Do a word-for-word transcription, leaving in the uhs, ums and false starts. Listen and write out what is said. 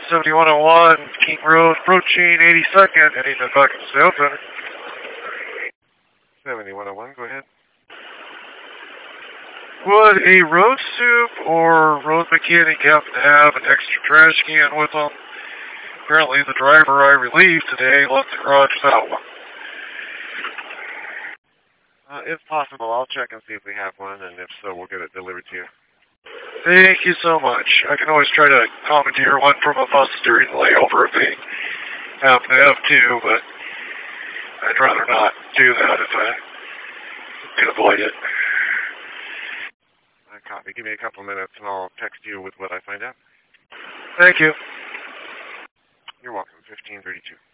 seventy-one oh one, King Road, approaching eighty-second, heading to Buckets Sales Center. seventy-one oh one, go ahead. Would a road soup or road mechanic happen to have an extra trash can with them? Apparently the driver I relieved today left the garage without one. Uh, if possible, I'll check and see if we have one, and if so, we'll get it delivered to you. Thank you so much. I can always try to commandeer one from a bus during the layover if they happen to have two, but I'd rather not do that if I can avoid it. I copy. Give me a couple minutes, and I'll text you with what I find out. Thank you. You're welcome. fifteen thirty-two.